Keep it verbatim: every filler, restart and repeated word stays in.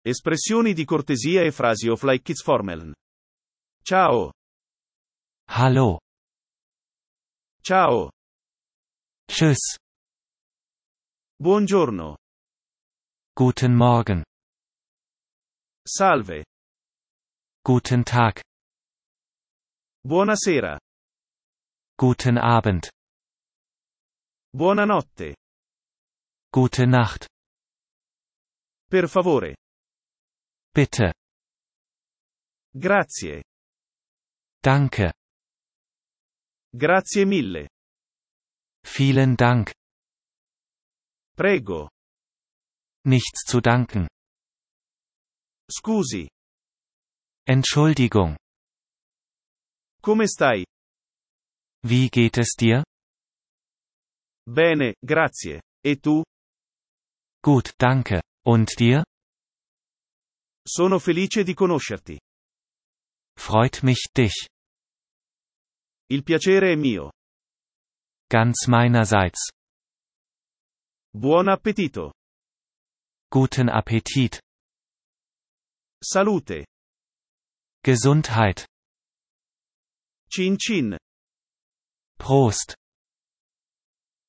Espressioni di cortesia e frasi o Flykitsformelen. Ciao. Hallo. Ciao. Tschüss. Buongiorno. Guten Morgen. Salve. Guten Tag. Buonasera. Guten Abend. Buonanotte. Gute Nacht. Per favore. Bitte. Grazie. Danke. Grazie mille. Vielen Dank. Prego. Nichts zu danken. Scusi. Entschuldigung. Come stai? Wie geht es dir? Bene, grazie. E tu? Gut, danke. Und dir? Sono felice di conoscerti. Freut mich, dich. Il piacere è mio. Ganz meinerseits. Buon appetito. Guten Appetit. Salute. Gesundheit. Cin cin. Prost.